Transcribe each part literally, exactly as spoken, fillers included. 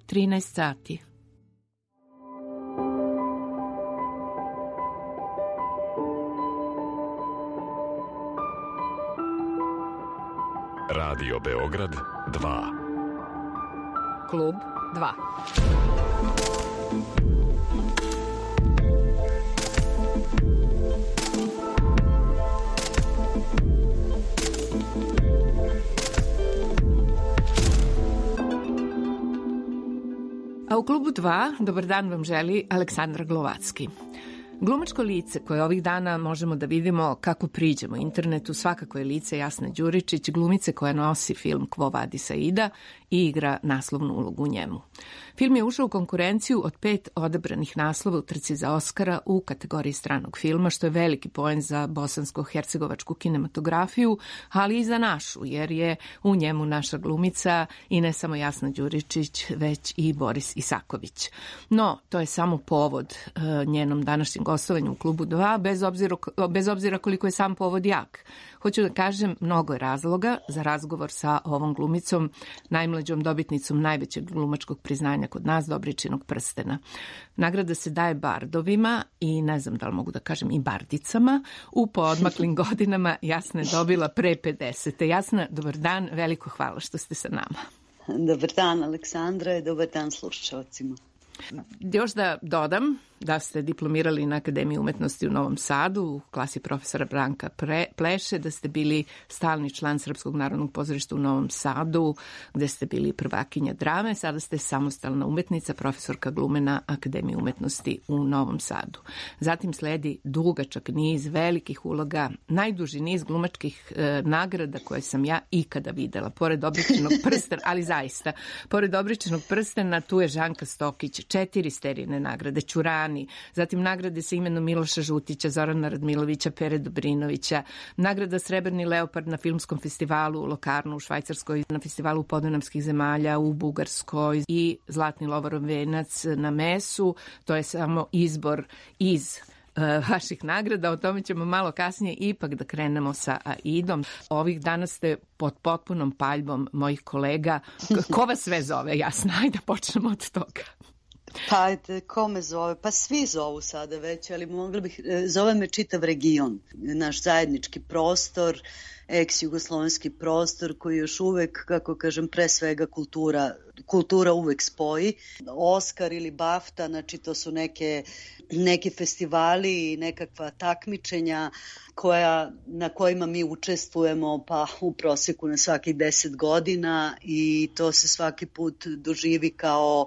trinaest sati. Radio Beograd dva. Klub dva. A u klubu dva, dobar dan vam želi Aleksandra Glovacki. Glumačko lice koje ovih dana možemo da vidimo kako priđemo internetu svakako je lice Jasne Đuričić, glumice koja nosi film Quo Vadis Aida i igra naslovnu ulogu u njemu. Film je ušao u konkurenciju od pet odabranih naslova u trci za Oskara u kategoriji stranog filma, što je veliki poen za bosansko-hercegovačku kinematografiju, ali i za našu, jer je u njemu naša glumica i ne samo Jasna Đuričić, već i Boris Isaković. No, to je samo povod uh, njenom današnjem gostovanju u klubu dva, bez obzira, bez obzira koliko je sam povod jak. Hoću da kažem, mnogo je razloga za razgovor sa ovom glumicom, najmlađom dobitnicom najvećeg glumačkog priznanja kod nas, Dobričinog prstena. Nagrada se daje bardovima i ne znam da li mogu da kažem i bardicama. U poodmaklim godinama Jasna je dobila pre pedeset. Jasna, dobar dan, veliko hvala što ste sa nama. Dobar dan, Aleksandra, i dobar dan slušalcima. Još da dodam da ste diplomirali na Akademiji umetnosti u Novom Sadu u klasi profesora Branka Pre, Pleše, da ste bili stalni član Srpskog narodnog pozorišta u Novom Sadu, gde ste bili prvakinja drame, sada ste samostalna umetnica, profesorka glume na Akademiji umetnosti u Novom Sadu. Zatim sledi dugačak niz velikih uloga, najduži niz glumačkih e, nagrada koje sam ja ikada videla, pored Dobričinog prstena, ali zaista, pored Dobričinog prstena tu je Žanka Stokić, četiri sterijne nagrade, Ćurani, zatim nagrade sa imenom Miloša Žutića, Zorana Radmilovića, Pere Dobrinovića, nagrada Srebrni leopard na filmskom festivalu u Lokarnu u Švajcarskoj, na festivalu podunavskih zemalja u Bugarskoj i Zlatni lovorov venac na Mesu. To je samo izbor iz uh, vaših nagrada, o tome ćemo malo kasnije, ipak da krenemo sa Aidom. Ovih dana ste pod potpunom paljbom mojih kolega. Ko vas sve zove, Jasna? Ajde, počnemo od toga. Pa, ajde, ko me zove? Pa svi zovu sada već, ali mogli bih, zove me čitav region, naš zajednički prostor, ex-jugoslovenski prostor koji još uvek, kako kažem, pre svega kultura, kultura uvek spoji. Oskar ili BAFTA, znači to su neke, neki festivali i nekakva takmičenja koja, na kojima mi učestvujemo pa u proseku na svakih deset godina i to se svaki put doživi kao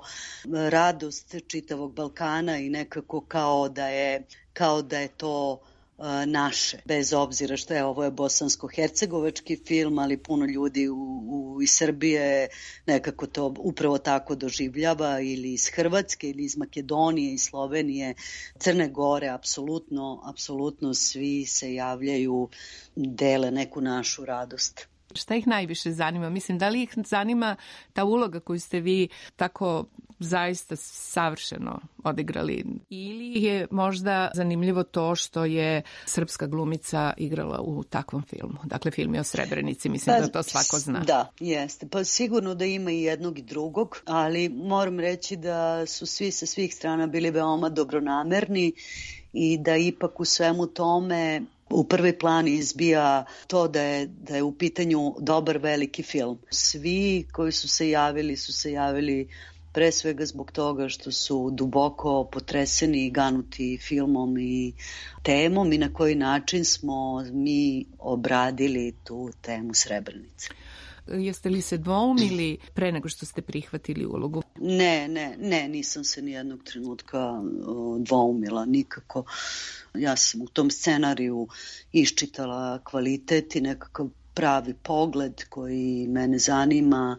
radost čitavog Balkana i nekako kao da je, kao da je to naše, bez obzira što je ovo je bosansko-hercegovački film, ali puno ljudi u, u, iz Srbije nekako to upravo tako doživljava, ili iz Hrvatske, ili iz Makedonije, iz Slovenije, Crne Gore, apsolutno, apsolutno svi se javljaju, dele neku našu radost. Šta ih najviše zanima? Mislim, da li ih zanima ta uloga koju ste vi tako zaista savršeno odigrali? Ili je možda zanimljivo to što je srpska glumica igrala u takvom filmu? Dakle, film je o Srebrenici, mislim pa, da to svako zna. Da, jeste. Pa sigurno da ima i jednog i drugog, ali moram reći da su svi sa svih strana bili veoma dobronamerni i da ipak u svemu tome u prvi plan izbija to da je, da je u pitanju dobar veliki film. Svi koji su se javili su se javili pre svega zbog toga što su duboko potreseni i ganuti filmom i temom i na koji način smo mi obradili tu temu Srebrenice. Jeste li se dvoumili pre nego što ste prihvatili ulogu? Ne, ne, ne, nisam se ni jednog trenutka dvoumila nikako. Ja sam u tom scenariju iščitala kvalitet i nekakav pravi pogled koji mene zanima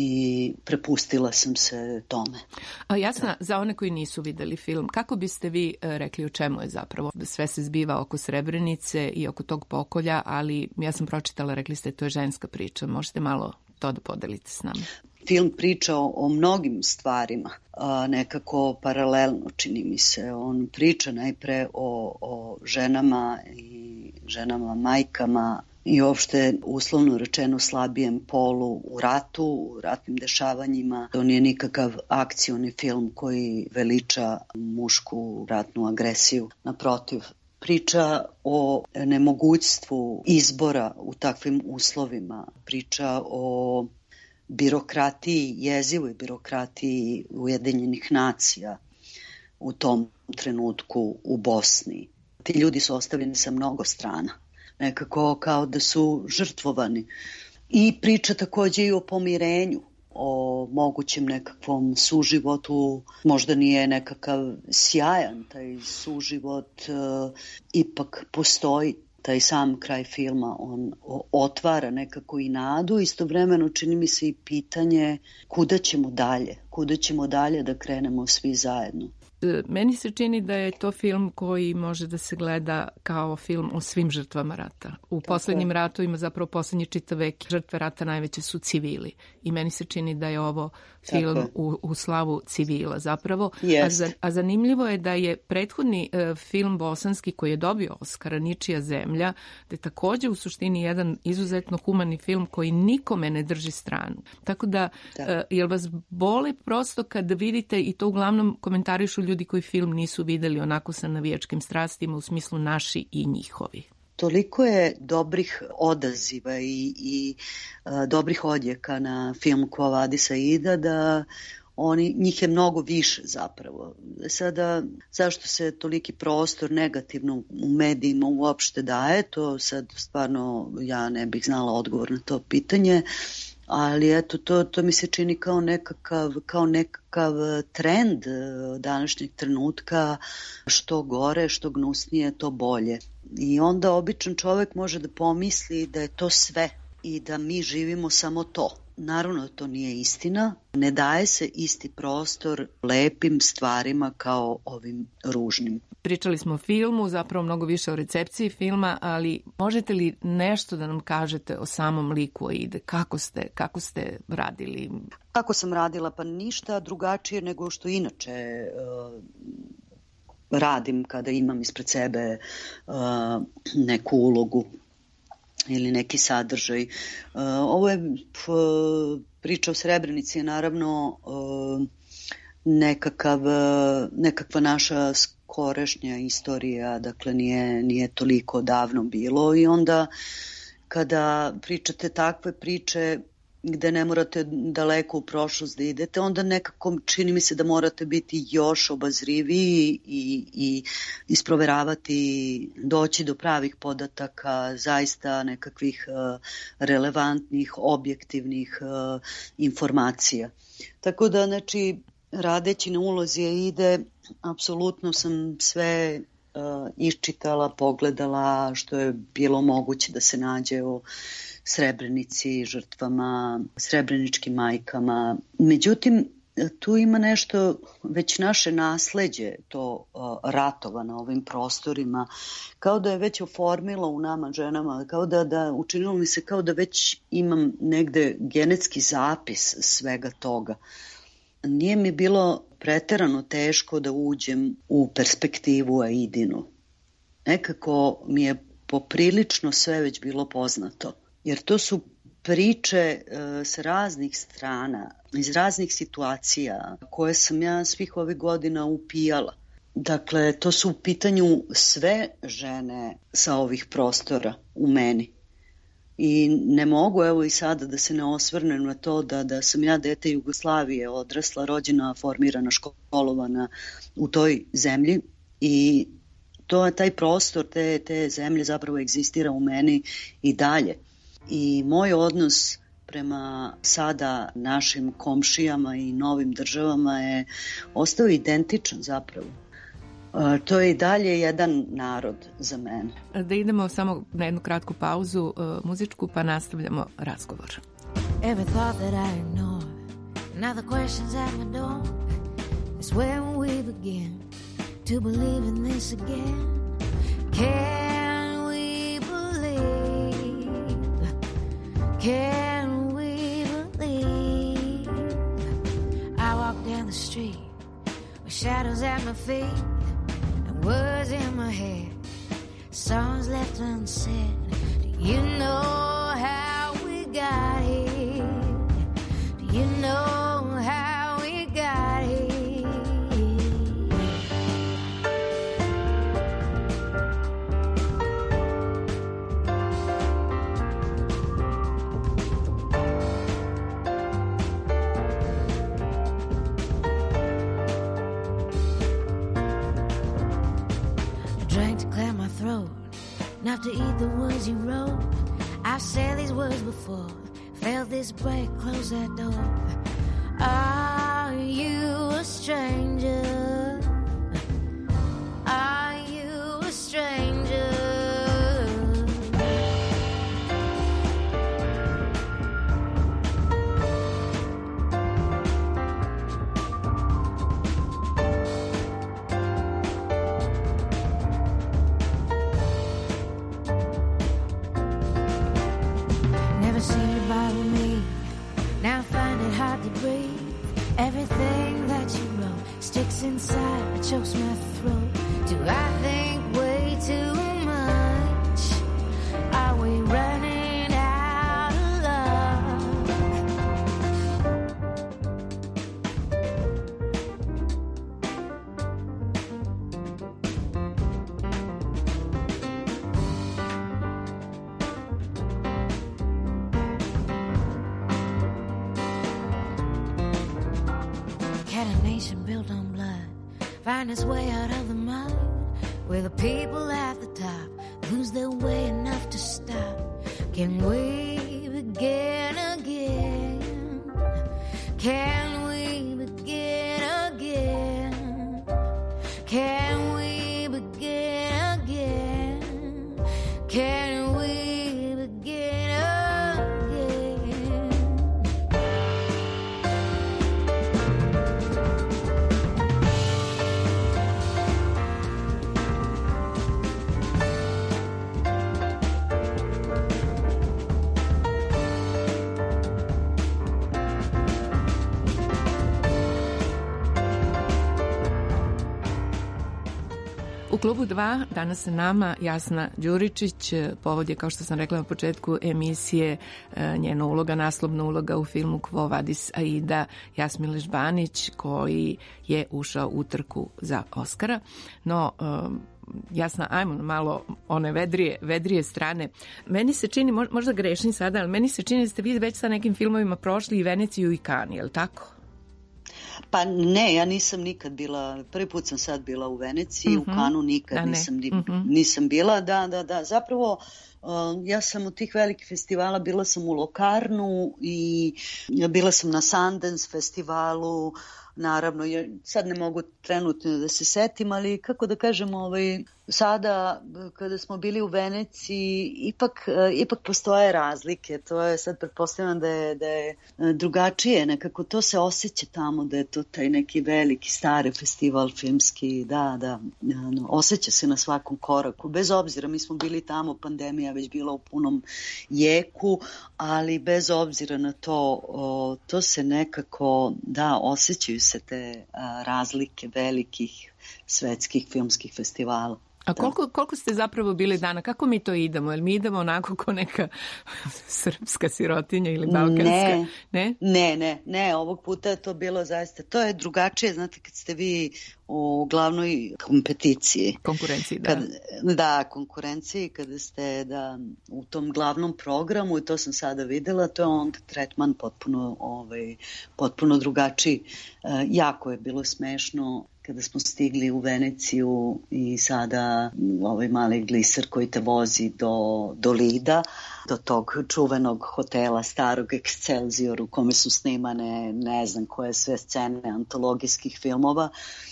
i prepustila sam se tome. A Jasna, za one koji nisu videli film, kako biste vi rekli o čemu je zapravo? Sve se zbiva oko Srebrenice i oko tog pokolja, ali ja sam pročitala, rekli ste, to je ženska priča. Možete malo to da podelite s nama? Film priča o, o mnogim stvarima, a, nekako paralelno čini mi se. On priča najpre o, o ženama i ženama majkama i uopšte uslovno rečeno slabijem polu u ratu, u ratnim dešavanjima. To nije nikakav akcioni film koji veliča mušku ratnu agresiju. Naprotiv, priča o nemogućstvu izbora u takvim uslovima, priča o birokratiji, jezivoj birokratiji Ujedinjenih nacija u tom trenutku u Bosni. Ti ljudi su ostavljeni sa mnogo strana, nekako kao da su žrtvovani. I priča takođe i o pomirenju, o mogućem nekakvom suživotu, možda nije nekakav sjajan taj suživot, e, ipak postoji. Taj sam kraj filma, on otvara nekako i nadu, istovremeno čini mi se i pitanje kuda ćemo dalje, kuda ćemo dalje da krenemo svi zajedno. Meni se čini da je to film koji može da se gleda kao film o svim žrtvama rata. U poslednjim ratovima, zapravo poslednji čitav vek, žrtve rata najveće su civili. I meni se čini da je ovo film u, u slavu civila zapravo. Yes. A, za, a zanimljivo je da je prethodni uh, film bosanski koji je dobio Oskara, Ničija zemlja, da je takođe u suštini jedan izuzetno humani film koji nikome ne drži stranu. Tako da, da. Uh, jel vas boli prosto kad vidite, i to uglavnom komentarišu ljudi koji film nisu videli onako sa navijačkim strastima u smislu naši i njihovi? Toliko je dobrih odaziva i, i a, dobrih odjeka na film Quo Vadis Aida da oni, njih je mnogo više zapravo. Sada, zašto se toliki prostor negativno u medijima uopšte daje, to sad stvarno ja ne bih znala odgovor na to pitanje, ali eto, to, to mi se čini kao nekakav, kao nekakav trend današnjeg trenutka, što gore, što gnusnije, to bolje. I onda običan čovek može da pomisli da je to sve i da mi živimo samo to. Naravno, to nije istina. Ne daje se isti prostor lepim stvarima kao ovim ružnim. Pričali smo o filmu, zapravo mnogo više o recepciji filma, ali možete li nešto da nam kažete o samom liku Aide? Kako ste, kako ste radili? Kako sam radila? Pa ništa drugačije nego što inače uh, radim kada imam ispred sebe uh, neku ulogu ili neki sadržaj. Uh, ovo je uh, priča o Srebrenici, je naravno uh, nekakav, uh, nekakva naša skorešnja istorija, dakle nije, nije toliko davno bilo i onda kada pričate takve priče gde ne morate daleko u prošlost da idete, onda nekako čini mi se da morate biti još obazriviji i, i isproveravati, doći do pravih podataka, zaista nekakvih uh, relevantnih, objektivnih uh, informacija. Tako da, znači, radeći na ulozi Aide, apsolutno sam sve uh, iščitala, pogledala što je bilo moguće da se nađe o Srebrenici, žrtvama, srebreničkim majkama. Međutim, tu ima nešto, već naše nasleđe, to uh, ratova na ovim prostorima, kao da je već oformilo u nama ženama, kao da, da učinilo mi se kao da već imam negde genetski zapis svega toga. Nije mi bilo preterano teško da uđem u perspektivu Aidinu. Nekako mi je poprilično sve već bilo poznato. Jer to su priče uh, sa raznih strana, iz raznih situacija koje sam ja svih ovih godina upijala. Dakle, to su u pitanju sve žene sa ovih prostora u meni. I ne mogu, evo i sada, da se ne osvrnem na to da, da sam ja dete Jugoslavije, odrasla, rođena, formirana, školovana u toj zemlji i to, taj prostor te, te zemlje zapravo egzistira u meni i dalje. I moj odnos prema sada našim komšijama i novim državama je ostao identičan zapravo. Uh, to je i dalje jedan narod za mene. Da idemo samo na jednu kratku pauzu uh, muzičku, pa nastavljamo razgovor. Every thought that I ignore, now the questions at my door, is when we begin to believe in this again. Can we believe? Can we believe? I walk down the street with shadows at my feet, words in my head, songs left unsaid. Do you know how we got here? Do you know how we got here? I drank to clear my throat, enough to eat the words you wrote. I've said these words before, felt this break, close that door. Are you a stranger? Are you a stranger? Never seemed to bother me. Now I find it hard to breathe. Everything that you wrote sticks inside, chokes my throat. Do I think way too much? Are we running out of love? Can a nation built on blood find its way out of the mud? Where the people at the top lose their way enough to stop? Can we begin again? Can we begin again? Can we begin again? Can we begin again? U klubu dva danas sa nama Jasna Đuričić. Povod je, kao što sam rekla na početku emisije, njena uloga, naslovna uloga u filmu Quo Vadis Aida Jasmile Žbanić, koji je ušao u trku za Oskara. No, Jasna, ajmo malo one vedrije, vedrije strane. Meni se čini, možda grešim sada, ali meni se čini da ste vi već sa nekim filmovima prošli i Veneciju i Kan, je li tako? Pa ne, ja nisam nikad bila, prvi put sam sad bila u Veneciji, mm-hmm. u Kanu nikad da, nisam, ne. mm-hmm. nisam bila, da, da, da, zapravo uh, ja sam od tih velikih festivala, bila sam u Locarnu i bila sam na Sundance festivalu, naravno, ja sad ne mogu trenutno da se setim, ali kako da kažem, ovaj, sada kada smo bili u Veneciji, ipak, ipak postoje razlike. To je sad pretpostavljam da je, da je drugačije, nekako to se osjeća tamo, da je to taj neki veliki stari festival filmski, da, da, no, osjeća se na svakom koraku. Bez obzira, mi smo bili tamo, pandemija već bila u punom jeku, ali bez obzira na to, o, to se nekako, da, osjećaju se te a, razlike velikih svetskih filmskih festivala. A koliko, koliko ste zapravo bili dana? Kako mi to idemo? Jel mi idemo onako ko neka srpska sirotinja ili balkanska? Ne, ne, ne, ne, ne. Ovog puta je to bilo zaista, to je drugačije, znate, kad ste vi u glavnoj kompeticiji. Konkurenciji, da. Kad, da, konkurenciji, kada ste da, u tom glavnom programu, i to sam sada videla, to je onda tretman potpuno, ovaj, potpuno drugačiji. E, jako je bilo smešno kada smo stigli u Veneciju i sada ovaj mali gliser koji te vozi do, do Lida, do tog čuvenog hotela starog Excelsior u kome su snimane ne znam koje sve scene antologijskih filmova.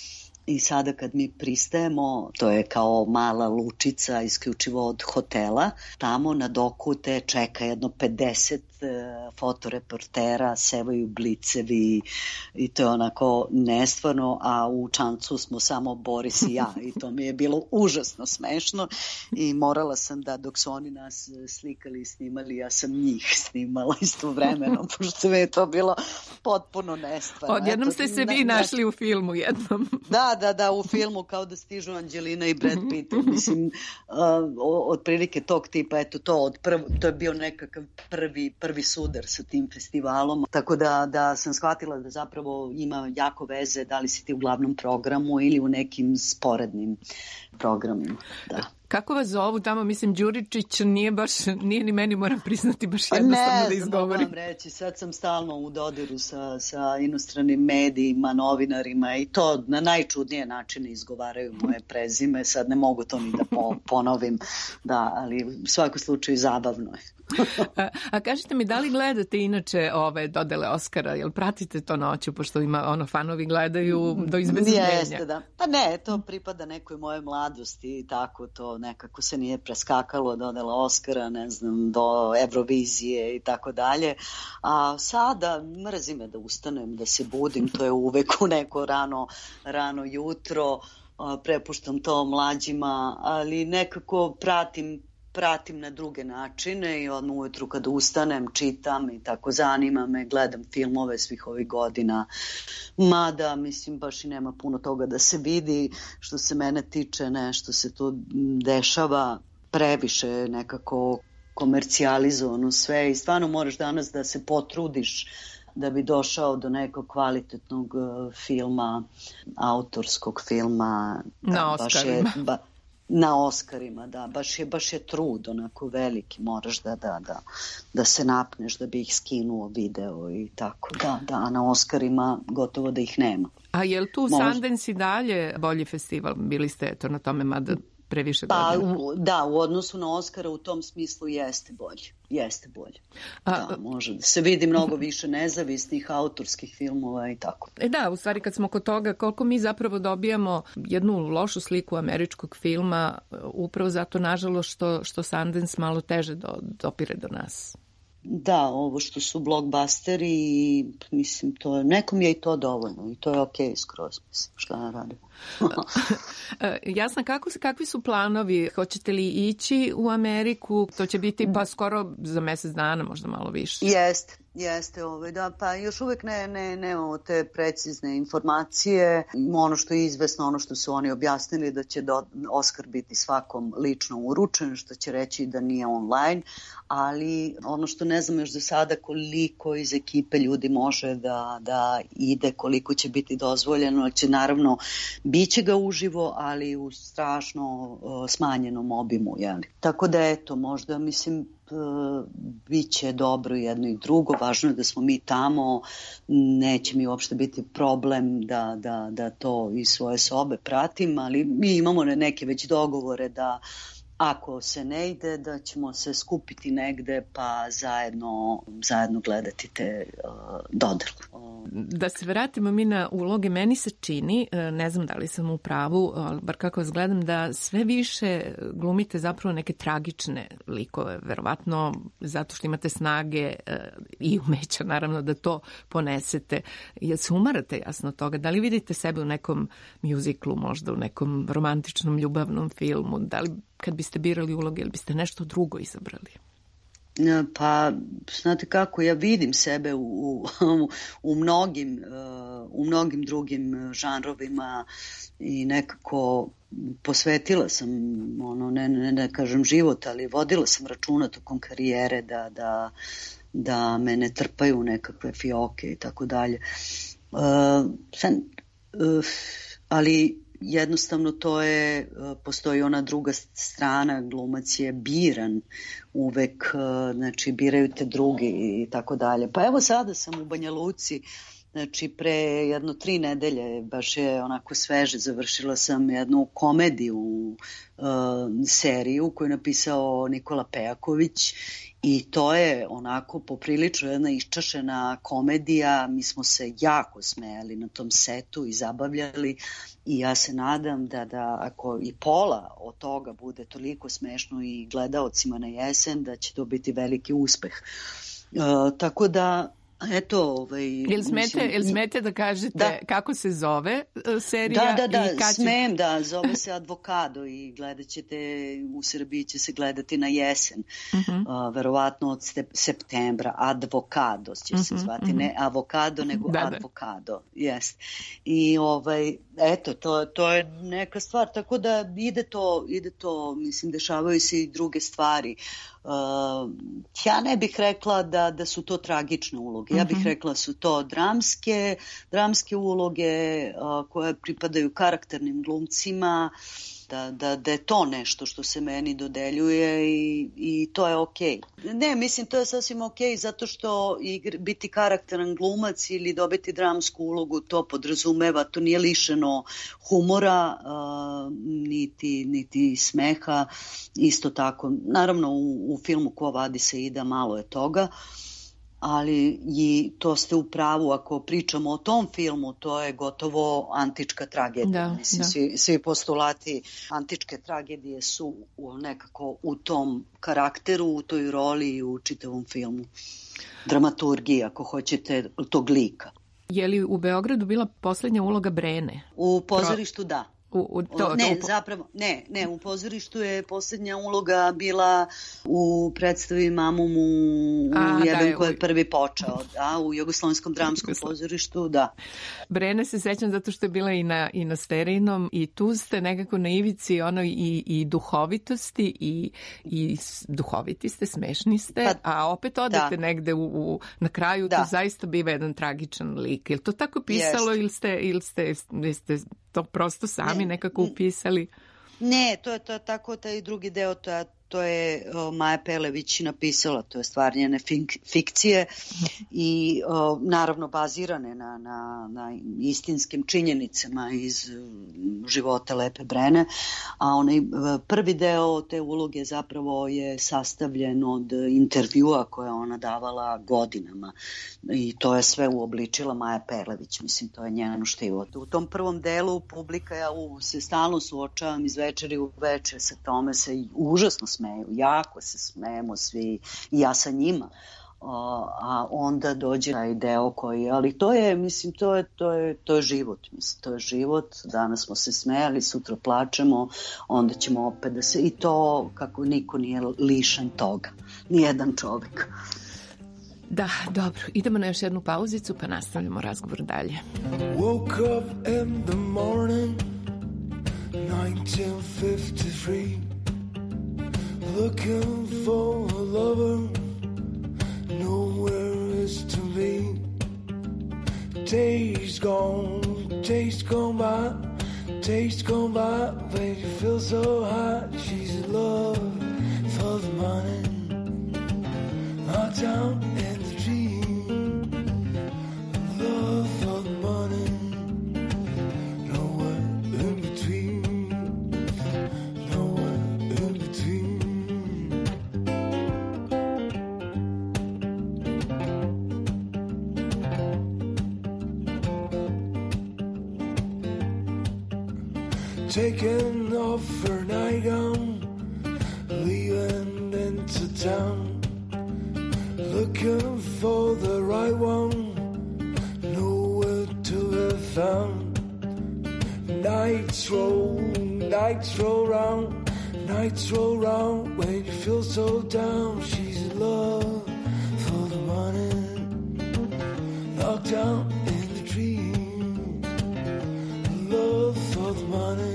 I sada kad mi pristajemo, to je kao mala lučica isključivo od hotela, tamo na doku te čeka jedno pedeset fotoreportera, sevaju blicevi i to je onako nestvarno, a u čamcu smo samo Boris i ja i to mi je bilo užasno smešno i morala sam da dok su oni nas slikali i snimali, ja sam njih snimala istovremeno, pošto mi je to bilo potpuno nestvarno. Odjednom ste se vi našli u filmu jednom. Da, da, da, u filmu kao da stižu Anđelina i Brad Pitt. Mislim, uh, otprilike tog tipa, eto to, od prv, to je bio nekakav prvi, prvi sudar sa tim festivalom. Tako da, da sam shvatila da zapravo ima jako veze da li si ti u glavnom programu ili u nekim sporednim programima. Da. Kako vas zovu tamo? Mislim, Đuričić nije baš, nije ni meni, moram priznati, baš jednostavno ne, da izgovorim. Ne, znam, reći, sad sam stalno u dodiru sa, sa inostranim medijima, novinarima i to na najčudnije načine izgovaraju moje prezime. Sad ne mogu to ni da po, ponovim, da, ali u svakom slučaju zabavno je. a, a kažete mi, da li gledate inače ove dodele Oskara? Jel pratite to noću, pošto ima ono fanovi gledaju do izbezuđenja? Jeste, da. Pa ne, to pripada nekoj moje mladosti i tako to nekako se nije preskakalo dodele Oskara, ne znam, do Eurovizije i tako dalje. A sada mrzi me da ustanem, da se budim, to je uvek u neko rano, rano jutro, prepuštam to mlađima, ali nekako pratim pratim na druge načine i odmah ujutru kada ustanem, čitam i tako zanima me, gledam filmove svih ovih godina. Mada, mislim, baš i nema puno toga da se vidi. Što se mene tiče, nešto se to dešava previše nekako komercijalizovano sve i stvarno moraš danas da se potrudiš da bi došao do nekog kvalitetnog filma, autorskog filma. Na Oscarima. Ba, na Oscarima, da. Baš je, baš je trud onako veliki. Moraš da, da, da, da se napneš da bi ih skinuo video i tako. Da, da, a na Oscarima gotovo da ih nema. A je li tu Sundance i dalje bolji festival? Bili ste to na tome, mada previše godina. Pa, u, da, u odnosu na Oscara u tom smislu jeste bolje. Jeste bolje. Da, A, može da se vidi mnogo više nezavisnih autorskih filmova i tako. E da, u stvari kad smo kod toga, koliko mi zapravo dobijamo jednu lošu sliku američkog filma, upravo zato nažalost što, što Sundance malo teže do, dopire do nas. Da, ovo što su blockbusteri i mislim, to, nekom je i to dovoljno i to je okej skroz, mislim, šta ja radim. Jasna, kako, kakvi su planovi? Hoćete li ići u Ameriku? To će biti pa skoro za mesec dana, možda malo više. Jeste. Jeste, ovaj, da, pa još uvek ne, ne, nemamo te precizne informacije. Ono što je izvesno, ono što su oni objasnili da će do, Oskar biti svakom lično uručen, što će reći da nije online, ali ono što ne znam još do sada koliko iz ekipe ljudi može da, da ide, koliko će biti dozvoljeno, će naravno biće ga uživo, ali u strašno uh, smanjenom obimu, jeli. Tako da eto, možda mislim biće dobro jedno i drugo, važno je da smo mi tamo, neće mi uopšte biti problem da, da, da to iz svoje sobe pratim, ali mi imamo neke već dogovore da ako se ne ide, da ćemo se skupiti negde pa zajedno, zajedno gledati te uh, dodele. Da se vratimo mi na uloge, meni se čini, ne znam da li sam u pravu, ali bar kako vas gledam, da sve više glumite zapravo neke tragične likove, verovatno zato što imate snage i umeća naravno da to ponesete. Jel se umarate jasno toga? Da li vidite sebe u nekom mjuziklu, možda u nekom romantičnom ljubavnom filmu? Da li kad biste birali uloge, ili biste nešto drugo izabrali? Pa, znate kako, ja vidim sebe u, u, u, mnogim, u mnogim drugim žanrovima i nekako posvetila sam, ono, ne, ne, ne kažem život, ali vodila sam računa tokom karijere da, da, da me ne trpaju nekakve fioke i tako dalje. Ali jednostavno to je, postoji ona druga strana, glumac je biran uvek, znači biraju te drugi i tako dalje. Pa evo sada sam u Banja Luci, znači pre jedno tri nedelje, baš je onako sveže, završila sam jednu komediju, uh, seriju koju je napisao Nikola Pejaković i to je onako poprilično jedna iščašena komedija, mi smo se jako smejali na tom setu i zabavljali i ja se nadam da, da ako i pola od toga bude toliko smešno i gledaocima na jesen, da će to biti veliki uspeh. Uh, tako da, eto... Ovaj, jel, smete, jel smete da kažete da. Kako se zove uh, serija? Da, da, da, i kad će... smem, da, zove se Advokado i gledat ćete, u Srbiji će se gledati na jesen, uh-huh. uh, verovatno od step, septembra, Advokado će uh-huh, se zvati, uh-huh. ne avokado, nego da, Advokado, da. Jest. I ovaj, eto, to, to je neka stvar, tako da ide to, ide to, mislim, dešavaju se i druge stvari. Uh, ja ne bih rekla da, da su to tragične uloge, ja bih rekla su to dramske, dramske uloge uh, koje pripadaju karakternim glumcima, da, da, da je to nešto što se meni dodeljuje i, i to je okej. Okay. Ne, mislim, to je sasvim okej, okay, zato što igr, biti karakteran glumac ili dobiti dramsku ulogu, to podrazumeva, to nije lišeno humora, uh, niti, niti smeha, isto tako. Naravno, u, u filmu Ko vadi se ida malo je toga, ali i to ste u pravu, ako pričamo o tom filmu, to je gotovo antička tragedija. Da, Mislim, da. Svi, svi postulati antičke tragedije su nekako u tom karakteru, u toj roli i u čitavom filmu. Dramaturgija, ako hoćete, tog lika. Je li u Beogradu bila poslednja uloga Brene? U pozorištu da. U, u to, ne, to, zapravo, ne, ne, u pozorištu je posljednja uloga bila u predstavi Mamumu u jedan koji je prvi počeo, da, u Jugoslovenskom dramskom pozorištu, da. Brene se sećam zato što je bila i na, i na Sterinom i tu ste nekako na ivici ono i, i duhovitosti i, i duhoviti ste, smešni ste, pa, a opet odete da. negde u, u, na kraju da. To zaista biva jedan tragičan lik. Je li to tako pisalo ili ste, ili ste, ili ste to prosto sami ne, nekako upisali? Ne, to je, to je tako, taj drugi deo, to je, to je o, Maja Pelević napisala, to je stvar njene fik, fikcije i o, naravno bazirane na, na, na istinskim činjenicama iz života Lepe Brene, a onaj prvi deo te uloge zapravo je sastavljen od intervjua koje ona davala godinama i to je sve uobličila Maja Pelević, mislim, to je njeno štivo. U tom prvom delu publika, ja u, se stalno suočavam iz večeri u večer sa tome, se užasno smeju, jako se smejemo svi i ja sa njima, a onda dođe taj deo koji, ali to je, mislim, to je, to je, to je život, mislim, to je život, danas smo se smejali, sutra plačemo, onda ćemo opet da se, i to kako niko nije lišen toga, nijedan čovjek. Da, dobro, idemo na još jednu pauzicu pa nastavljamo razgovor dalje. Woke up in the morning nineteen fifty-three Looking for a lover, nowhere is to be. Days gone, days gone by, days gone by, baby feels so hot. She's in love for the money, out down in the dream. Love for the money, nowhere in between, nowhere in between. Taking off her nightgown, leaving into town, looking for the right one, nowhere to be found. Nights roll, nights roll round, nights roll round, when you feel so down. She's in love for the money, locked down in the dream. Love for the money,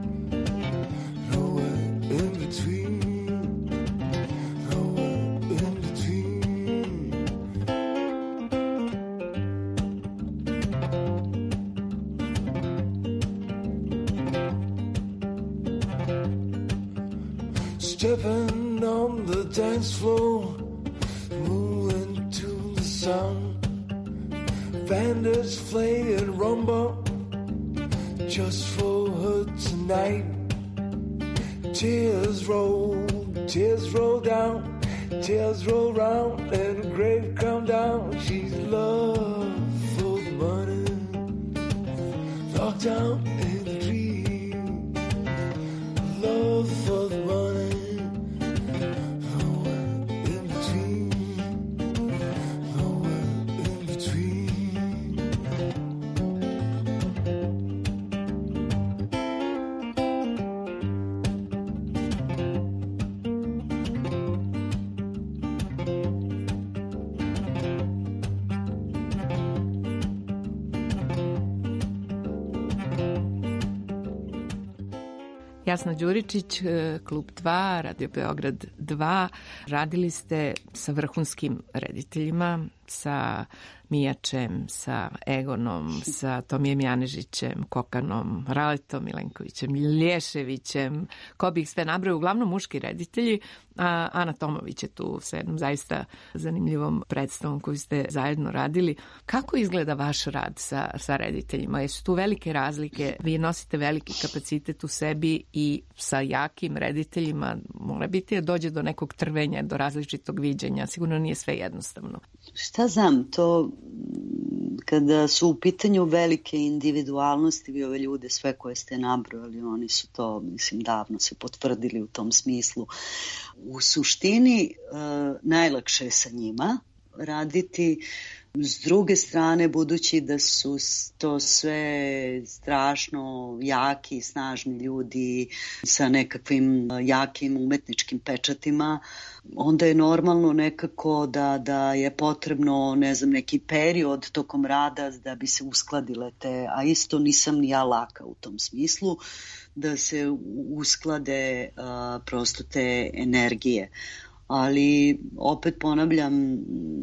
stepping on the dance floor, moving to the sound. Bandits play and rumble just for her tonight. Tears roll, tears roll down, tears roll round, and the grave come down. She's in love for the money, locked down in the dream. Love for the money, nowhere in between, Jasna Đuričić, Klub dva, Radio Beograd dva. Radili ste sa vrhunskim rediteljima, sa Mijačem, sa Egonom, sa Tomijem Janežićem, Kokanom, Raletom Milenkovićem, Lješevićem, ko bi ih sve nabrao, uglavnom muški reditelji, a Ana Tomović je tu sa jednom zaista zanimljivom predstavom koju ste zajedno radili. Kako izgleda vaš rad sa, sa rediteljima? Jesu tu velike razlike? Vi nosite veliki kapacitet u sebi i sa jakim rediteljima mora biti da dođe do nekog trvenja, do različitog viđenja. Sigurno nije sve jednostavno. Šta znam, to kada su u pitanju velike individualnosti, vi ove ljude, sve koje ste nabrojali, oni su to, mislim, davno se potvrdili u tom smislu. U suštini, najlakše je sa njima raditi. S druge strane, budući da su to sve strašno jaki, snažni ljudi sa nekakvim jakim umetničkim pečatima, onda je normalno nekako da, da je potrebno, ne znam, neki period tokom rada da bi se uskladile te, a isto nisam ni ja laka u tom smislu, da se usklade a, prosto te energije. Ali opet ponavljam,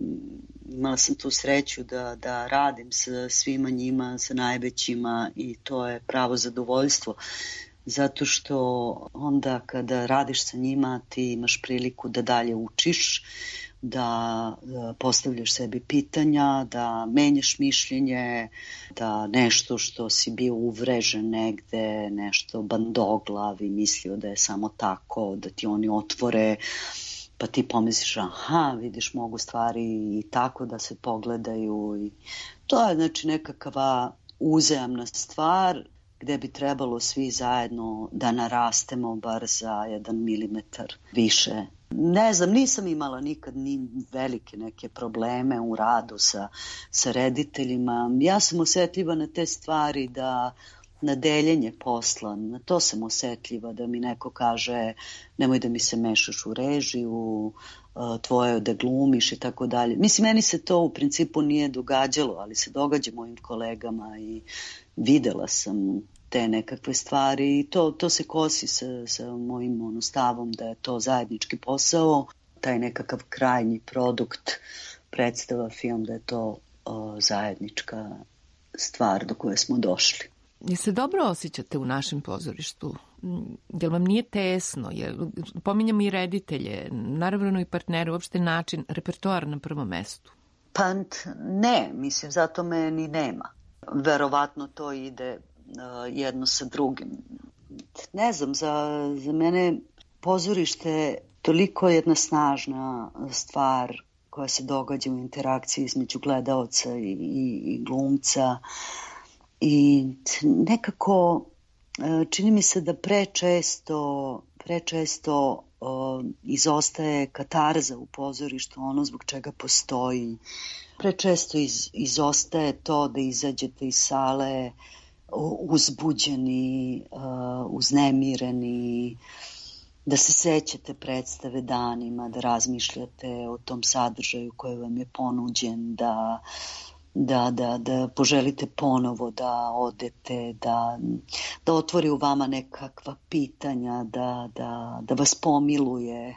imala sam tu sreću da, da radim sa svima njima, sa najvećima i to je pravo zadovoljstvo. Zato što onda kada radiš sa njima ti imaš priliku da dalje učiš, da postavljaš sebi pitanja, da menjaš mišljenje, da nešto što si bio uvrežen negde, nešto bandoglav i mislio da je samo tako, da ti oni otvore, pa ti pomisliš, aha, vidiš, mogu stvari i tako da se pogledaju. I to je znači nekakva uzajamna stvar gde bi trebalo svi zajedno da narastemo bar za jedan milimetar više. Ne znam, nisam imala nikad ni velike neke probleme u radu sa, sa rediteljima. Ja sam osetljiva na te stvari, da na deljenje posla, na to sam osetljiva, da mi neko kaže nemoj da mi se mešaš u režiju, tvoje da glumiš i tako dalje. Mislim, meni se to u principu nije događalo, ali se događa mojim kolegama i videla sam te nekakve stvari i to, to se kosi sa, sa mojim ono, stavom da je to zajednički posao, taj nekakav krajnji produkt, predstava, film, da je to o, zajednička stvar do koje smo došli. Jel se dobro osjećate u našem pozorištu? Jel vam nije tesno? Jel, pominjamo i reditelje, naravno i partnere, uopšte način, repertoar na prvom mestu. Pa ne, mislim, zato me ni nema. Verovatno to ide uh, jedno sa drugim. Ne znam, za, za mene pozorište toliko jedna snažna stvar koja se događa u interakciji između gledaoca i, i, i glumca. I nekako čini mi se da prečesto, prečesto o, izostaje katarza u pozorištu, ono zbog čega postoji. Prečesto iz, izostaje to da izađete iz sale uzbuđeni, uh, uznemireni, da se sećate predstave danima, da razmišljate o tom sadržaju koji vam je ponuđen, da Da, da, da poželite ponovo da odete, da, da otvori u vama nekakva pitanja, da, da, da vas pomiluje,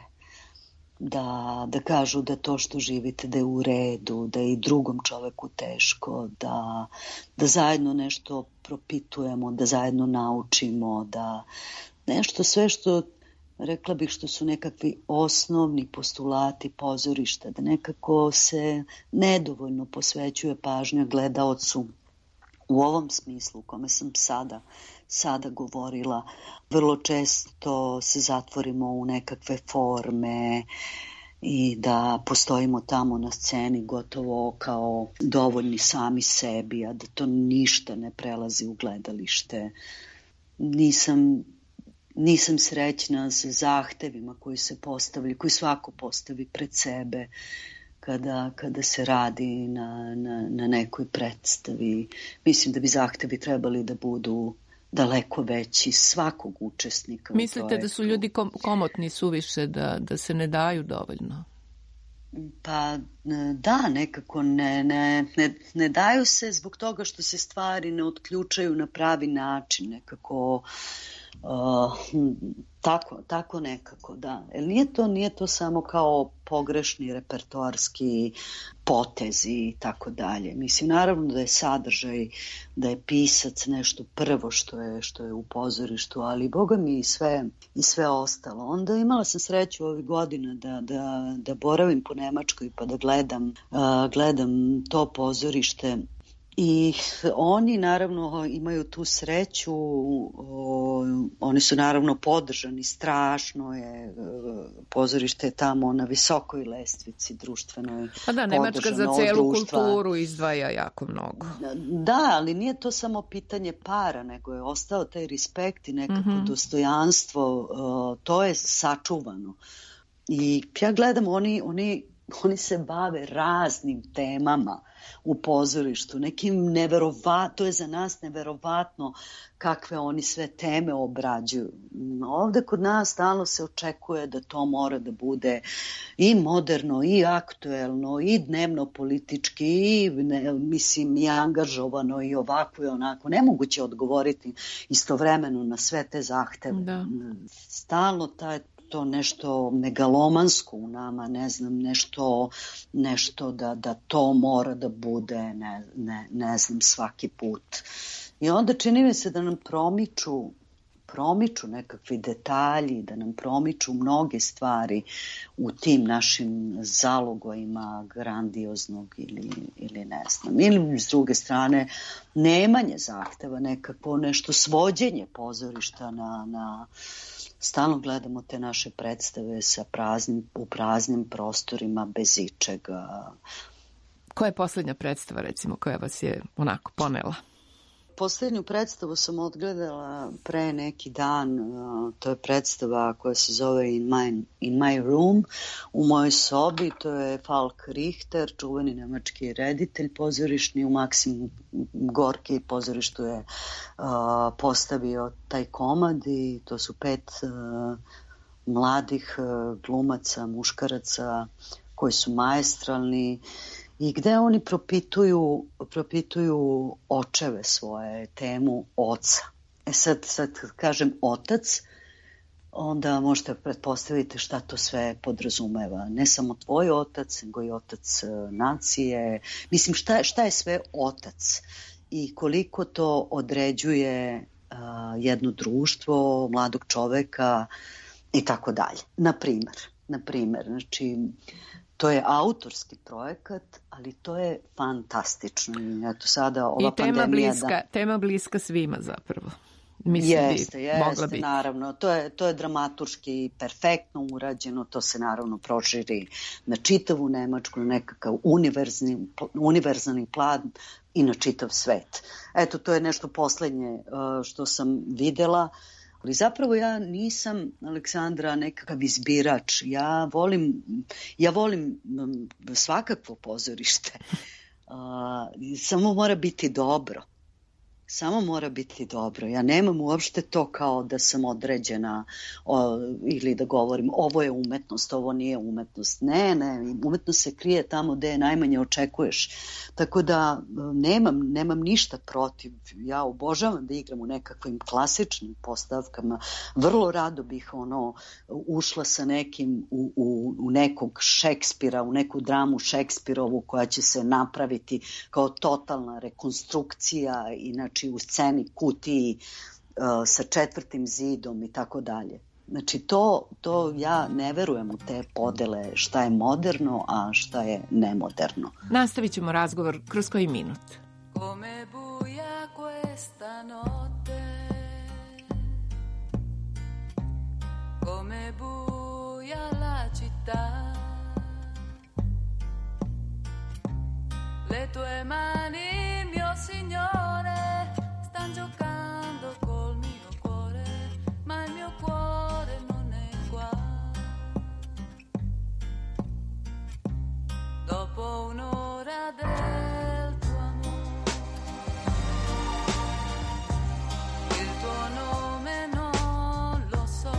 da, da kažu da to što živite da je u redu, da je i drugom čoveku teško, da, da zajedno nešto propitujemo, da zajedno naučimo, da nešto sve što rekla bih što su nekakvi osnovni postulati pozorišta, da nekako se nedovoljno posvećuje pažnja gledaocu u ovom smislu u kome sam sada, sada govorila. Vrlo često se zatvorimo u nekakve forme i da postojimo tamo na sceni gotovo kao dovoljni sami sebi, a da to ništa ne prelazi u gledalište. Nisam Nisam srećna sa zahtevima koji se postavljaju, koji svako postavi pred sebe kada, kada se radi na, na, na nekoj predstavi. Mislim da bi zahtevi trebali da budu daleko veći svakog učesnika. Mislite da su ljudi kom, komotni suviše, da, da se ne daju dovoljno? Pa da, nekako ne, ne, ne, ne daju se zbog toga što se stvari ne otključaju na pravi način. Nekako Uh, tako, tako nekako, da. Jer nije to, nije to samo kao pogrešni repertoarski potezi i tako dalje. Mislim, naravno da je sadržaj, da je pisac nešto prvo što je, što je u pozorištu, ali boga mi i sve, i sve ostalo. Onda imala sam sreću ovih godina da, da, da boravim po Nemačkoj pa da gledam, uh, gledam to pozorište. I oni naravno imaju tu sreću, o, oni su naravno podržani, strašno je, pozorište je tamo na visokoj lestvici društvenoj. Pa da, Nemačka za celu kulturu izdvaja jako mnogo. Da, ali nije to samo pitanje para, nego je ostao taj respekt i nekako mm-hmm. dostojanstvo, o, to je sačuvano. I ja gledam, oni, oni, oni se bave raznim temama u pozorištu, nekim neverovatno, to je za nas neverovatno kakve oni sve teme obrađuju. Ovde kod nas stalno se očekuje da to mora da bude i moderno, i aktuelno, i dnevno politički, i ne, mislim, i angažovano, i ovako i onako. Nemoguće odgovoriti istovremeno na sve te zahteve. Da. Stalno taj to nešto megalomansko u nama, ne znam, nešto, nešto da, da to mora da bude, ne, ne, ne znam, svaki put. I onda čini mi se da nam promiču, promiču nekakvi detalji, da nam promiču mnoge stvari u tim našim zalogojima grandioznog ili, ili ne znam. Ili s druge strane, nemanje zahteva, nekako nešto svođenje pozorišta na... na stalno gledamo te naše predstave sa praznim, u praznim prostorima, bez ičega. Koja je poslednja predstava, recimo, koja vas je onako ponela? Poslednju predstavu sam odgledala pre neki dan. To je predstava koja se zove In My, In My Room, u mojoj sobi. To je Falk Richter, čuveni nemački reditelj pozorišni. U Maksim Gorki pozorištu je uh, postavio taj komad i to su pet uh, mladih uh, glumaca, muškaraca koji su maestralni i gde oni propituju, propituju očeve svoje, temu oca. E sad, sad kažem otac, onda možete pretpostaviti šta to sve podrazumeva. Ne samo tvoj otac, nego i otac nacije. Mislim, šta, šta je sve otac i koliko to određuje uh, jedno društvo, mladog čoveka i tako dalje. Na primer, na primer, znači... To je autorski projekat, ali to je fantastično. I eto sada ova I tema pandemija... Bliska, da... tema bliska svima zapravo. Mislim jeste, bi jeste, mogla biti. Naravno. To je, to je dramaturški perfektno urađeno. To se naravno proširi na čitavu Nemačku, na nekakav univerzalni, univerzalni plan i na čitav svet. Eto, to je nešto poslednje što sam videla. Ali zapravo ja nisam, Aleksandra, nekakav izbirač. Ja volim, ja volim svakakvo pozorište. Uh, samo mora biti dobro. Samo mora biti dobro. Ja nemam uopšte to kao da sam određena o, ili da govorim ovo je umetnost, ovo nije umetnost. Ne, ne, umetnost se krije tamo gde je najmanje očekuješ. Tako da nemam, nemam ništa protiv. Ja obožavam da igram u nekakvim klasičnim postavkama. Vrlo rado bih ono ušla sa nekim u, u, u nekog Šekspira, u neku dramu Šekspirovu koja će se napraviti kao totalna rekonstrukcija i znači u sceni kutiji uh, sa četvrtim zidom i tako dalje. Znači to, to ja ne verujem u te podele šta je moderno, a šta je nemoderno. Nastavit ćemo razgovor kroz koji minut. Come buia questa notte, come buia la città, le tue mani, mio signore, stan giocando col mio cuore, ma il mio cuore non è qua. Dopo un'ora del tuo amore, il tuo nome non lo so,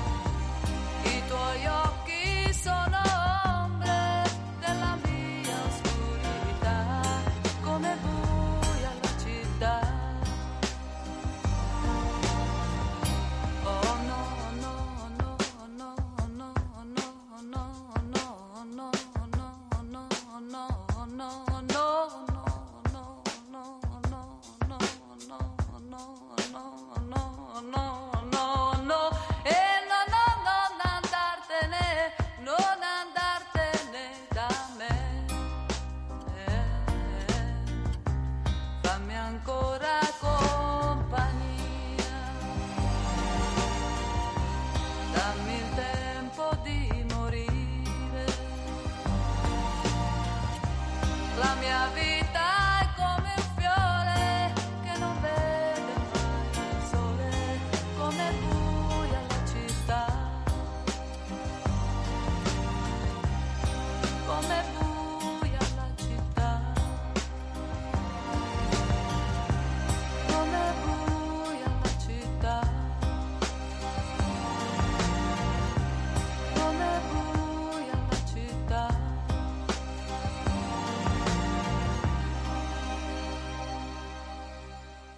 i tuoi occhi sono ombre della mia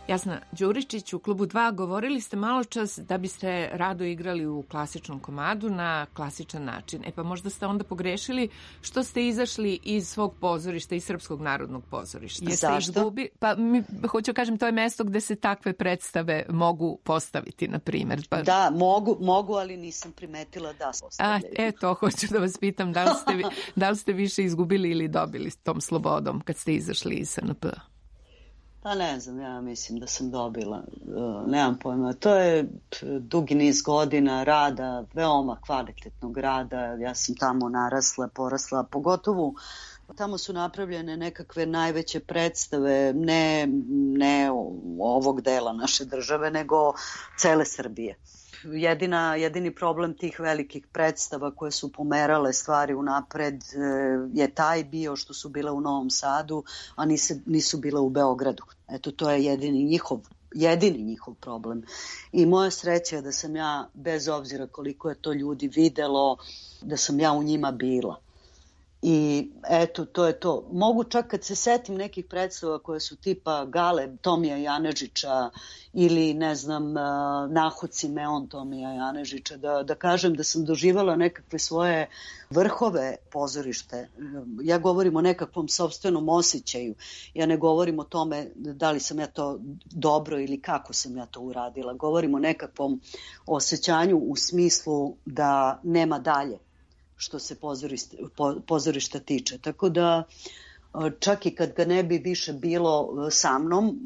Jasna Đuričić, u klubu dva govorili ste malo čas da biste rado igrali u klasičnom komadu na klasičan način. E pa možda ste onda pogrešili što ste izašli iz svog pozorišta, iz Srpskog narodnog pozorišta. Jeste Zašto? Izgubi... Pa mi, hoću kažem, to je mesto gde se takve predstave mogu postaviti, na primjer. Pa... Da, mogu, mogu, ali nisam primetila da se postavljaju. A, eto, hoću da vas pitam, da li ste, da li ste više izgubili ili dobili tom slobodom kad ste izašli iz S N P? Pa ne znam, ja mislim da sam dobila, uh, nemam pojma. To je dugi niz godina rada, veoma kvalitetnog rada. Ja sam tamo narasla, porasla, pogotovo tamo su napravljene nekakve najveće predstave, ne, ne ovog dela naše države, nego cele Srbije. Jedina, jedini problem tih velikih predstava koje su pomerale stvari unapred je taj bio što su bile u Novom Sadu, a nisu, nisu bile u Beogradu. Eto, to je jedini njihov, jedini njihov problem. I moja sreća je da sam ja, bez obzira koliko je to ljudi videlo, da sam ja u njima bila. I eto, to je to. Mogu čak kad se setim nekih predstava koje su tipa Gale Tomija Janežića ili ne znam Nahod Simeon Tomija Janežića, da, da kažem da sam doživala nekakve svoje vrhove pozorište. Ja govorim o nekakvom sopstvenom osjećaju. Ja ne govorim o tome da li sam ja to dobro ili kako sam ja to uradila. Govorim o nekakvom osjećanju u smislu da nema dalje što se pozorišta, pozorišta tiče. Tako da čak i kad ga ne bi više bilo sa mnom,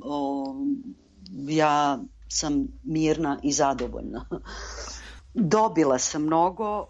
ja sam mirna i zadovoljna. Dobila sam mnogo,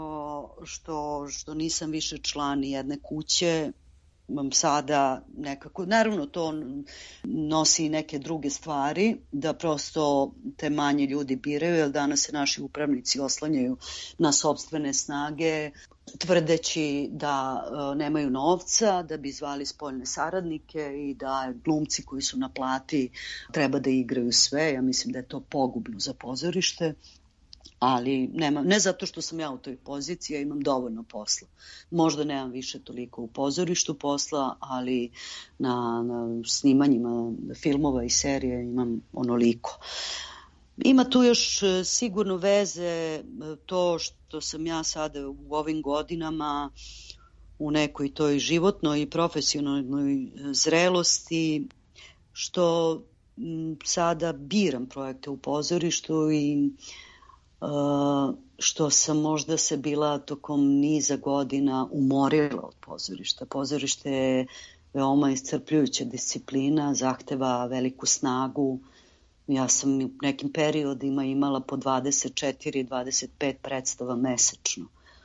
što, što nisam više član jedne kuće, imam sada nekako, naravno to nosi i neke druge stvari, da prosto te manje ljudi biraju, jer danas se naši upravnici oslanjaju na sopstvene snage, tvrdeći da uh, nemaju novca, da bi zvali spoljne saradnike i da glumci koji su na plati treba da igraju sve. Ja mislim da je to pogubno za pozorište. Ali nema, ne zato što sam ja u toj poziciji, ja imam dovoljno posla. Možda nemam više toliko u pozorištu posla, ali na, na snimanjima filmova i serije imam onoliko. Ima tu još sigurno veze to što sam ja sada u ovim godinama u nekoj toj životnoj i profesionalnoj zrelosti, što sada biram projekte u pozorištu i Uh, što sam možda se bila tokom niza godina umorila od pozorišta. Pozorište je veoma iscrpljujuća disciplina, zahteva veliku snagu. Ja sam u nekim periodima imala po dvadeset četiri do dvadeset pet predstava mesečno.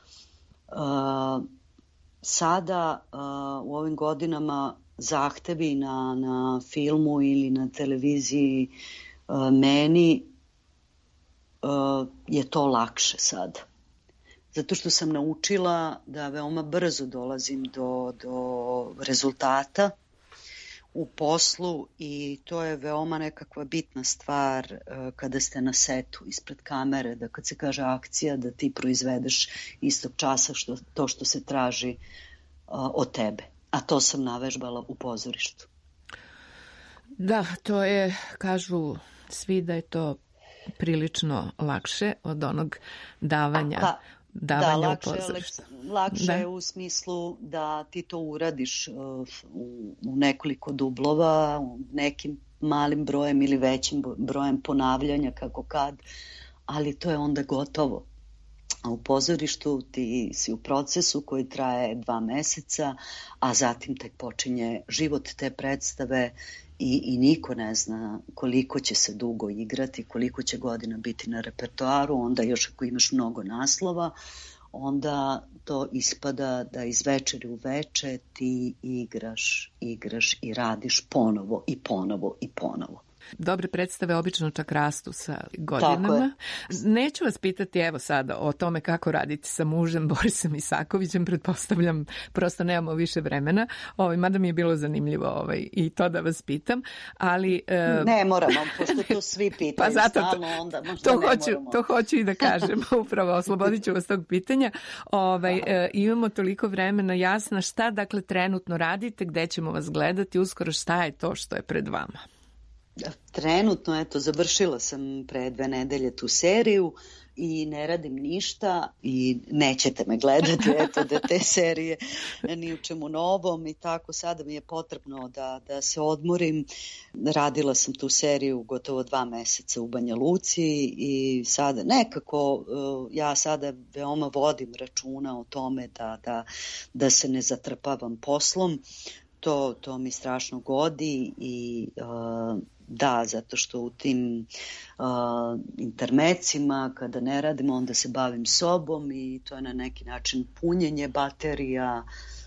Uh, sada uh, u ovim godinama zahtevi na, na filmu ili na televiziji uh, meni Uh, je to lakše sad. Zato što sam naučila da veoma brzo dolazim do, do rezultata u poslu i to je veoma nekakva bitna stvar uh, kada ste na setu ispred kamere, da kad se kaže akcija da ti proizvedeš istog časa što, to što se traži uh, od tebe. A to sam navežbala u pozorištu. Da, to je, kažu svi da je to prilično lakše od onog davanja, pa, davanja da, lakše, u pozorištu. Lakše da. Je u smislu da ti to uradiš uh, u, u nekoliko dublova, u nekim malim brojem ili većim brojem ponavljanja kako kad, ali to je onda gotovo. A u pozorištu ti si u procesu koji traje dva meseca, a zatim tek počinje život te predstave i, i niko ne zna koliko će se dugo igrati, koliko će godina biti na repertoaru, onda još ako imaš mnogo naslova, onda to ispada da iz večeri u veče ti igraš, igraš i radiš ponovo i ponovo i ponovo. Dobre predstave obično čak rastu sa godinama. Neću vas pitati evo sada o tome kako raditi sa mužem Borisom Isakovićem, pretpostavljam, prosto nemamo više vremena, ovaj, mada mi je bilo zanimljivo ovaj, i to da vas pitam, ali... Uh... Ne moramo, pošto to svi pitaju pa zato stalno, onda možda to ne hoću, moramo. To hoću i da kažem, upravo oslobodit ću vas tog pitanja. Ovaj, uh, imamo toliko vremena, Jasna, šta dakle trenutno radite, gde ćemo vas gledati, uskoro šta je to što je pred vama? Trenutno, eto, završila sam pre dve nedelje tu seriju i ne radim ništa i nećete me gledati, eto, da te serije ni u čemu novom i tako. Sada mi je potrebno da, da se odmorim. Radila sam tu seriju gotovo dva meseca u Banja Luci i sada nekako ja sada veoma vodim računa o tome da, da, da se ne zatrpavam poslom. To, to mi strašno godi i uh, da, zato što u tim uh, intermecima kada ne radim, onda se bavim sobom i to je na neki način punjenje baterija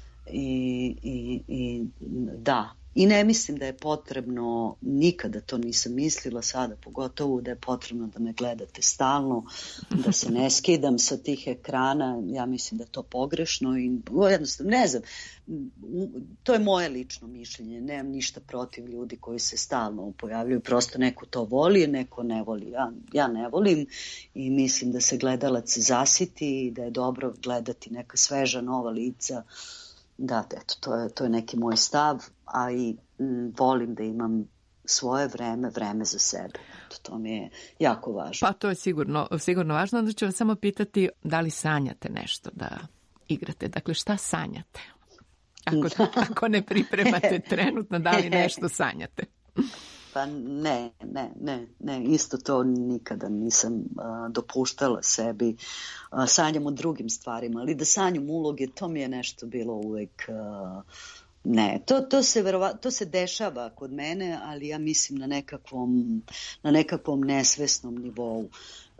i, i, i da. I ne mislim da je potrebno, nikada to nisam mislila, sada pogotovo da je potrebno da me gledate stalno, da se ne skidam sa tih ekrana, ja mislim da je to pogrešno i jednostavno ne znam, to je moje lično mišljenje, nemam ništa protiv ljudi koji se stalno pojavljuju, prosto neko to voli, neko ne voli, ja, ja ne volim i mislim da se gledalac zasiti i da je dobro gledati neka sveža nova lica. Da, eto, to je, to je neki moj stav, a i m, volim da imam svoje vreme, vreme za sebe. To, to mi je jako važno. Pa to je sigurno, sigurno važno. Onda ću vas samo pitati da li sanjate nešto da igrate. Dakle, šta sanjate? Ako, ako ne pripremate trenutno, da li nešto sanjate? Pa ne, ne, ne, ne, isto to nikada nisam uh, dopuštala sebi. Uh, sanjam o drugim stvarima, ali da sanjam uloge, to mi je nešto bilo uvek... Uh, ne, to, to, se verova, to se dešava kod mene, ali ja mislim na nekakvom, na nekakvom nesvesnom nivou. Uh,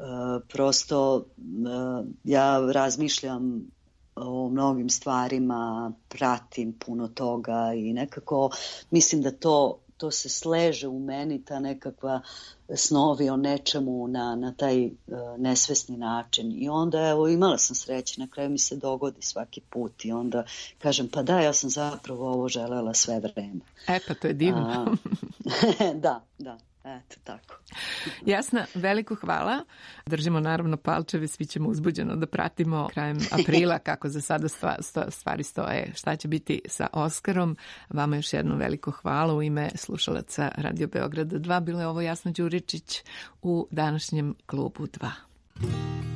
prosto uh, ja razmišljam o mnogim stvarima, pratim puno toga i nekako mislim da to to se sleže u meni, ta nekakva snovi o nečemu na, na taj uh, nesvesni način. I onda, evo, imala sam sreće, na kraju mi se dogodi svaki put i onda kažem, pa da, ja sam zapravo ovo želela sve vreme. E, pa to je divno. A, da, da. Eto, tako. Jasna, veliko hvala. Držimo naravno palčeve, svi ćemo uzbuđeno da pratimo krajem aprila kako za sada stvari stoje. Šta će biti sa Oskarom? Vama još jedno veliko hvala u ime slušalaca Radio Beograda dva. Bilo je ovo Jasna Đuričić u današnjem klubu dva.